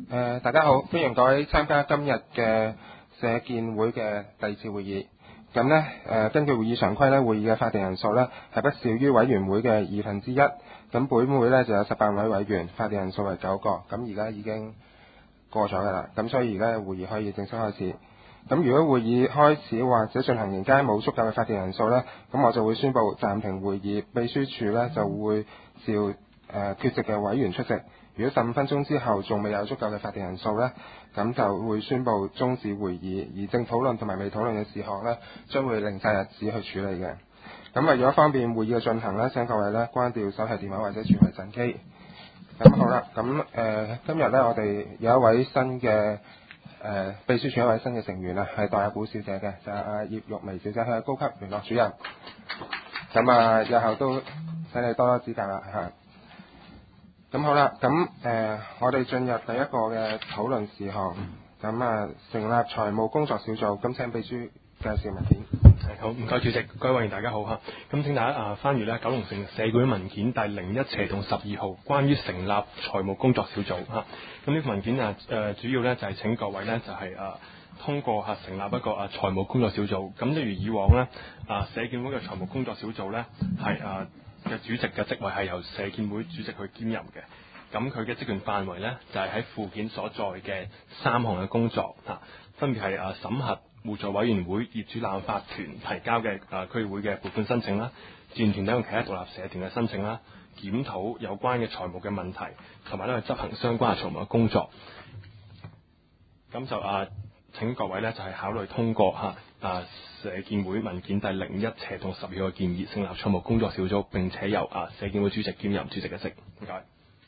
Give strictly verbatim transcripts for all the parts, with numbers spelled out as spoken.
呃、大家好，歡迎各位參加今日嘅社建會嘅第二次會議。咁呢，誒、呃，根據會議常規呢，會議嘅法定人數呢係不少於委員會嘅二分之一。咁本會呢就有十八位委員，法定人數為九個。咁而家已經過咗㗎啦。咁所以而家會議可以正式開始。咁如果會議開始或者進行期間冇足夠嘅法定人數呢，咁我就會宣布暫停會議。秘書處呢就會召誒、呃、缺席嘅委員出席。如果十五分鐘之後仲未有足夠嘅法定人數呢，咁就會宣布終止會議。而正討論同埋未討論嘅事項呢，將會另擇日子去處理嘅。咁為咗方便會議嘅進行呢，請各位呢關掉手提電話或者轉為陣機。咁好啦，咁誒、呃、今日呢，我哋有一位新嘅誒、呃、秘書處一位新嘅成員啊，係代阿古小姐嘅，就係、是、阿葉玉薇小姐，佢係高級聯絡主任。咁啊，日後都請你多多指教啦嚇。咁好啦，咁誒、呃，我哋進入第一個嘅討論事項。咁啊，成立財務工作小組，咁請秘書介紹文件。 好，唔該主席，各位委員大家好嚇。咁請大家啊翻閱咧九龍城社會文件第零一斜同十二號，關於成立財務工作小組嚇。咁呢份文件啊誒、呃、主要咧就係、是、請各位咧就係、是、啊通過嚇成立一個啊財務工作小組。咁一如以往咧啊社建會嘅財務工作小組咧係啊嘅主席嘅職位係由社建會主席去兼任嘅。咁佢嘅職權範圍呢，就係、是、喺附件所在嘅三項嘅工作嚇、啊，分別係啊審核互助委員會業主立案法團提交嘅啊區議會嘅撥款申請啦，志願團體同其他獨立社團嘅申請啦，檢討有關嘅財務嘅問題，同埋咧去執行相關嘅財務嘅工作。咁就啊請各位呢，就係、是、考慮通過嚇啊社建會文件第零一斜同十二號嘅建議，成立財務工作小組，並且由啊社建會主席兼任主席嘅職。唔該。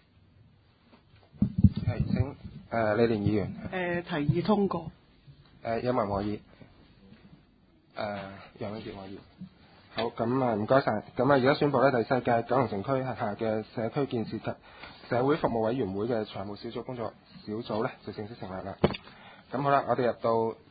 係請誒、呃、李連議員。 誒、呃、提議通過。誒、 呃、有冇人可以？誒、呃、楊永傑可以。好，咁啊唔該晒。咁啊而家宣布咧第四屆九龍城區轄下嘅社區建設及社會服務委員會嘅財務小組工作小組咧就正式成立啦。咁好啦，我哋入到